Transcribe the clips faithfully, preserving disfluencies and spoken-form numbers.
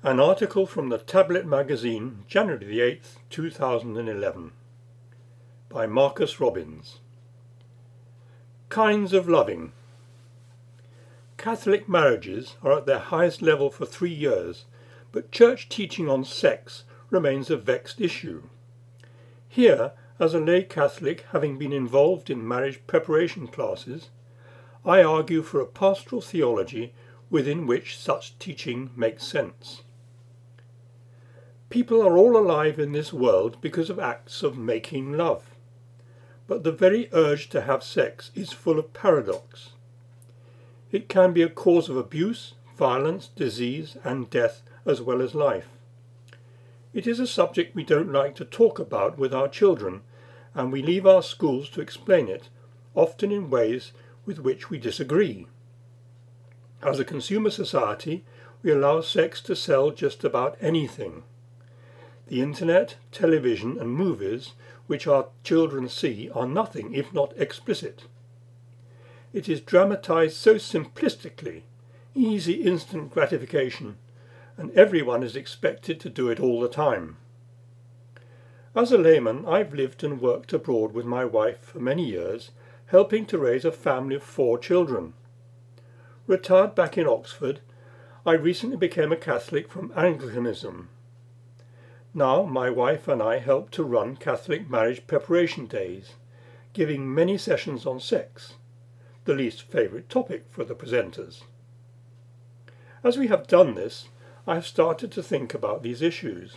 An article from the Tablet magazine, January the eighth, two thousand eleven, by Marcus Robbins. Kinds of loving. Catholic marriages are at their highest level for three years, but church teaching on sex remains a vexed issue. Here, as a lay Catholic having been involved in marriage preparation classes, I argue for a pastoral theology within which such teaching makes sense. People are all alive in this world because of acts of making love. But the very urge to have sex is full of paradox. It can be a cause of abuse, violence, disease, and death, as well as life. It is a subject we don't like to talk about with our children, and we leave our schools to explain it, often in ways with which we disagree. As a consumer society, we allow sex to sell just about anything. The internet, television, and movies which our children see are nothing if not explicit. It is dramatized so simplistically, easy instant gratification, and everyone is expected to do it all the time. As a layman, I've lived and worked abroad with my wife for many years, helping to raise a family of four children. Retired back in Oxford, I recently became a Catholic from Anglicanism. Now my wife and I help to run Catholic marriage preparation days, giving many sessions on sex, the least favourite topic for the presenters. As we have done this, I have started to think about these issues.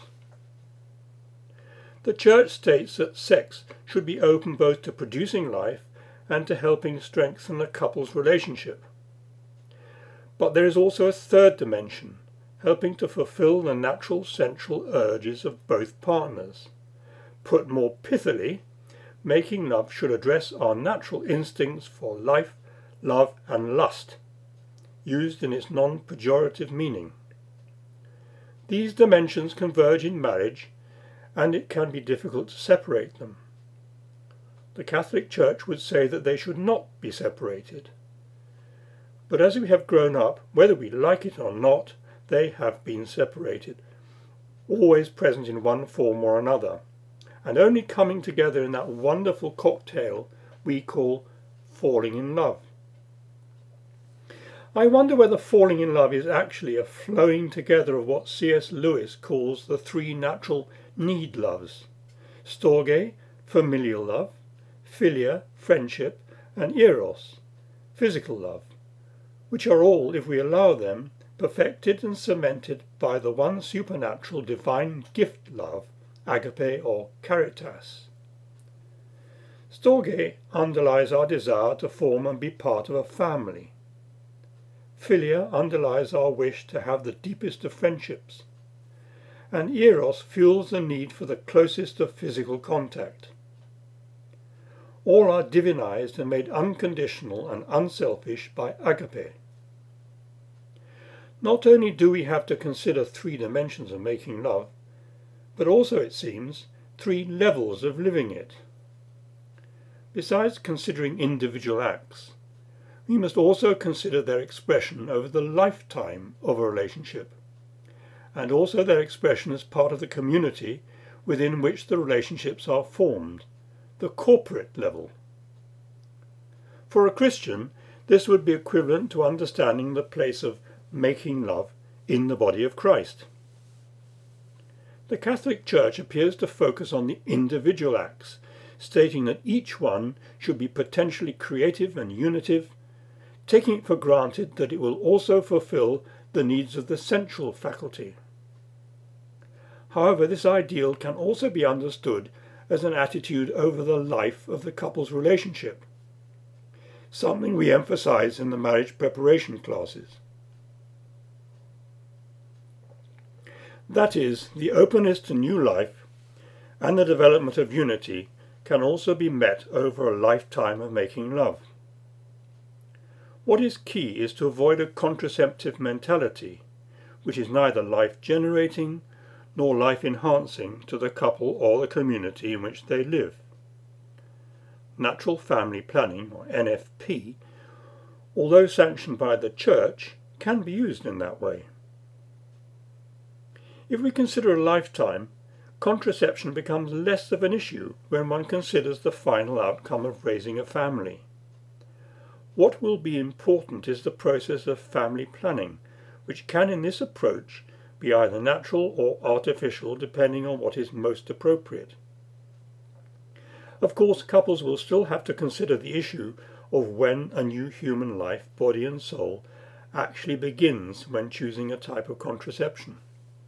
The Church states that sex should be open both to producing life and to helping strengthen a couple's relationship. But there is also a third dimension, helping to fulfill the natural sensual urges of both partners. Put more pithily, making love should address our natural instincts for life, love, and lust, used in its non-pejorative meaning. These dimensions converge in marriage, and it can be difficult to separate them. The Catholic Church would say that they should not be separated. But as we have grown up, whether we like it or not, they have been separated, always present in one form or another, and only coming together in that wonderful cocktail we call falling in love. I wonder whether falling in love is actually a flowing together of what C S Lewis calls the three natural need loves: storge, familial love; philia, friendship; and eros, physical love, which are all, if we allow them, perfected and cemented by the one supernatural divine gift love, agape or caritas. Storge underlies our desire to form and be part of a family. Philia underlies our wish to have the deepest of friendships. And eros fuels the need for the closest of physical contact. All are divinized and made unconditional and unselfish by agape. Not only do we have to consider three dimensions of making love, but also, it seems, three levels of living it. Besides considering individual acts, we must also consider their expression over the lifetime of a relationship, and also their expression as part of the community within which the relationships are formed, the corporate level. For a Christian, this would be equivalent to understanding the place of making love in the body of Christ. The Catholic Church appears to focus on the individual acts, stating that each one should be potentially creative and unitive, taking it for granted that it will also fulfill the needs of the sensual faculty. However, this ideal can also be understood as an attitude over the life of the couple's relationship, something we emphasize in the marriage preparation classes. That is, the openness to new life and the development of unity can also be met over a lifetime of making love. What is key is to avoid a contraceptive mentality, which is neither life-generating nor life-enhancing to the couple or the community in which they live. Natural family planning, or N F P, although sanctioned by the Church, can be used in that way. If we consider a lifetime, contraception becomes less of an issue when one considers the final outcome of raising a family. What will be important is the process of family planning, which can in this approach be either natural or artificial depending on what is most appropriate. Of course, couples will still have to consider the issue of when a new human life, body and soul, actually begins when choosing a type of contraception.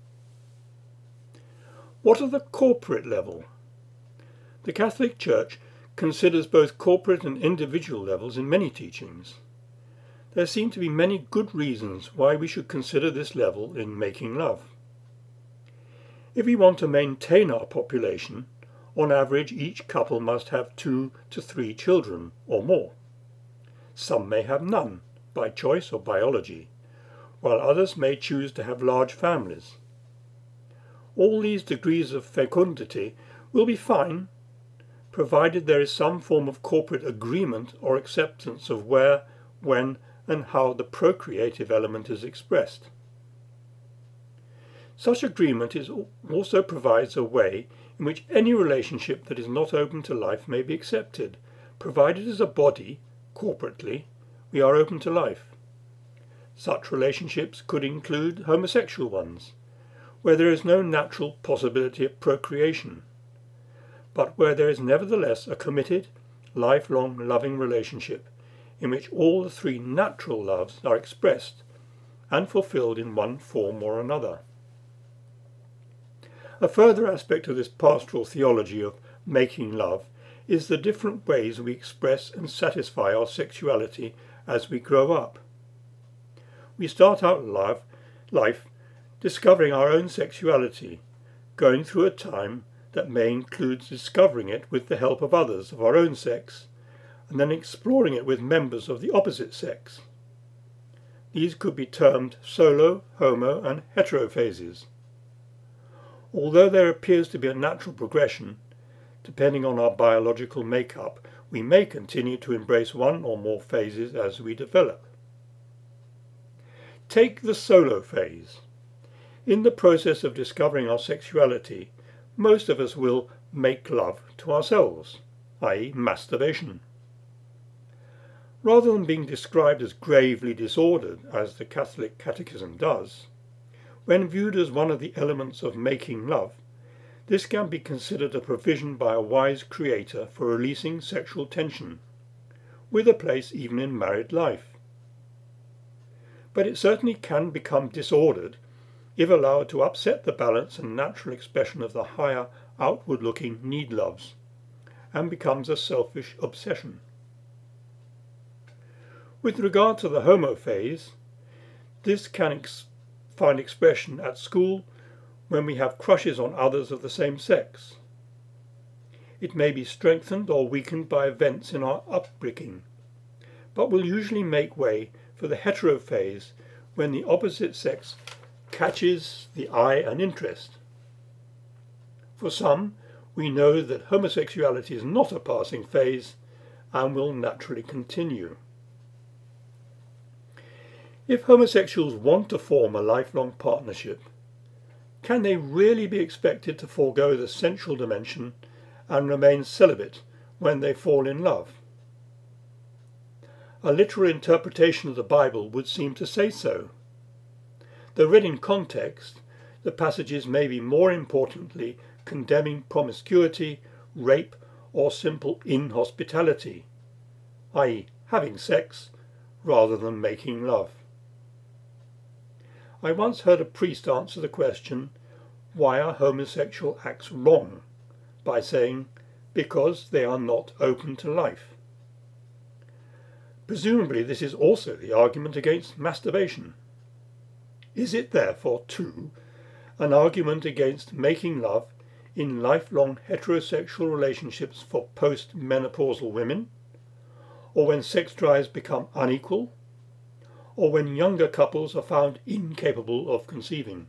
What of the corporate level? The Catholic Church considers both corporate and individual levels in many teachings. There seem to be many good reasons why we should consider this level in making love. If we want to maintain our population, on average each couple must have two to three children or more. Some may have none, by choice or biology, while others may choose to have large families. All these degrees of fecundity will be fine, provided there is some form of corporate agreement or acceptance of where, when, and how the procreative element is expressed. Such agreement is also provides a way in which any relationship that is not open to life may be accepted, provided as a body, corporately, we are open to life. Such relationships could include homosexual ones, where there is no natural possibility of procreation, but where there is nevertheless a committed, lifelong loving relationship in which all the three natural loves are expressed and fulfilled in one form or another. A further aspect of this pastoral theology of making love is the different ways we express and satisfy our sexuality as we grow up. We start out life, life discovering our own sexuality, going through a time that may include discovering it with the help of others of our own sex, and then exploring it with members of the opposite sex. These could be termed solo, homo, and hetero phases. Although there appears to be a natural progression, depending on our biological makeup, we may continue to embrace one or more phases as we develop. Take the solo phase. In the process of discovering our sexuality, most of us will make love to ourselves, that is masturbation. Rather than being described as gravely disordered, as the Catholic Catechism does, when viewed as one of the elements of making love, this can be considered a provision by a wise creator for releasing sexual tension, with a place even in married life. But it certainly can become disordered if allowed to upset the balance and natural expression of the higher, outward-looking need loves, and becomes a selfish obsession. With regard to the homo phase, this can ex- find expression at school when we have crushes on others of the same sex. It may be strengthened or weakened by events in our upbringing, but will usually make way for the hetero phase when the opposite sex catches the eye and interest. For some, we know that homosexuality is not a passing phase and will naturally continue. If homosexuals want to form a lifelong partnership, can they really be expected to forego the sensual dimension and remain celibate when they fall in love? A literal interpretation of the Bible would seem to say so. Though read in context, the passages may be more importantly condemning promiscuity, rape, or simple inhospitality, that is, having sex rather than making love. I once heard a priest answer the question, why are homosexual acts wrong, by saying, because they are not open to life. Presumably this is also the argument against masturbation. Is it therefore, too, an argument against making love in lifelong heterosexual relationships for post-menopausal women, or when sex drives become unequal, or when younger couples are found incapable of conceiving?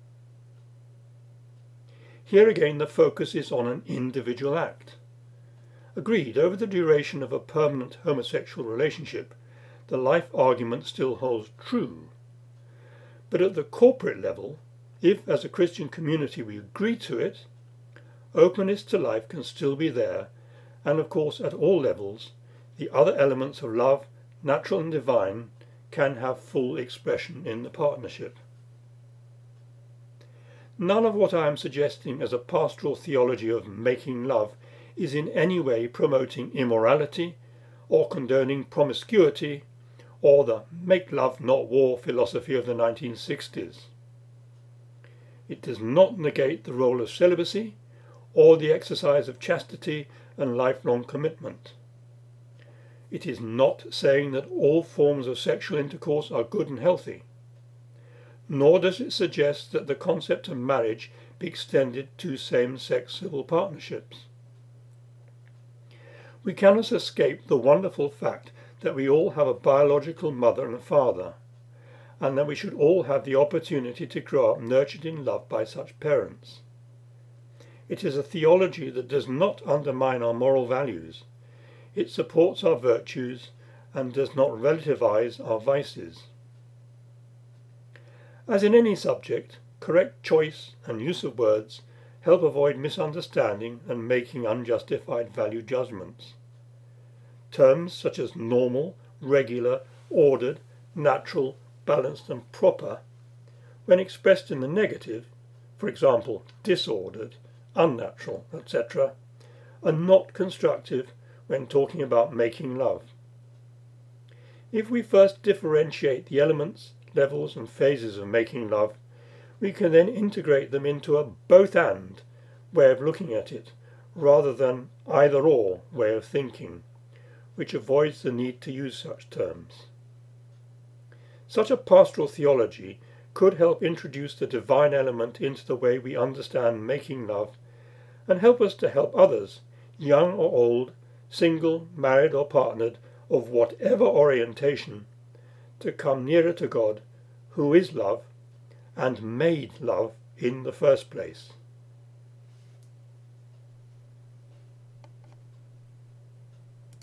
Here again the focus is on an individual act. Agreed, over the duration of a permanent homosexual relationship, the life argument still holds true. But at the corporate level, if as a Christian community we agree to it, openness to life can still be there, and of course at all levels, the other elements of love, natural and divine, can have full expression in the partnership. None of what I am suggesting as a pastoral theology of making love is in any way promoting immorality or condoning promiscuity or the make love not war philosophy of the nineteen sixties. It does not negate the role of celibacy or the exercise of chastity and lifelong commitment. It is not saying that all forms of sexual intercourse are good and healthy, nor does it suggest that the concept of marriage be extended to same-sex civil partnerships. We cannot escape the wonderful fact that we all have a biological mother and father, and that we should all have the opportunity to grow up nurtured in love by such parents. It is a theology that does not undermine our moral values. It supports our virtues and does not relativize our vices. As in any subject, correct choice and use of words help avoid misunderstanding and making unjustified value judgments. Terms such as normal, regular, ordered, natural, balanced and proper, when expressed in the negative, for example, disordered, unnatural, et cetera, are not constructive when talking about making love. If we first differentiate the elements, levels and phases of making love, we can then integrate them into a both-and way of looking at it, rather than either-or way of thinking, which avoids the need to use such terms. Such a pastoral theology could help introduce the divine element into the way we understand making love and help us to help others, young or old, single, married or partnered, of whatever orientation, to come nearer to God, who is love, and made love in the first place.